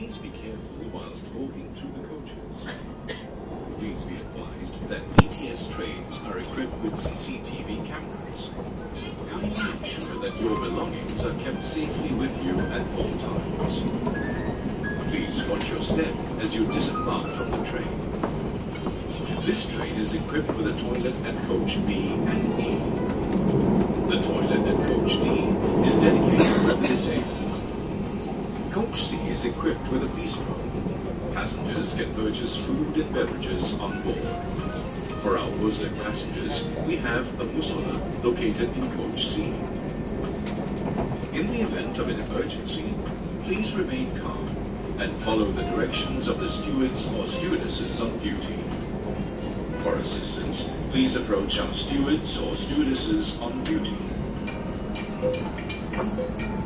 Please be careful whilst walking through the coaches. Please be advised that ETS trains are equipped with CCTV cameras. Kindly ensure that your belongings are kept safely with you at all times. Please watch your step as you disembark from the train. This train is equipped with a toilet at coach B and E. The toilet at coach D is dedicated for the disabled. Coach C is equipped with a bistro. Passengers can purchase food and beverages on board. For our Muslim passengers, we have a musalla located in coach C. In the event of an emergency, please remain calm and follow the directions of the stewards or stewardesses on duty. For assistance, please approach our stewards or stewardesses on duty.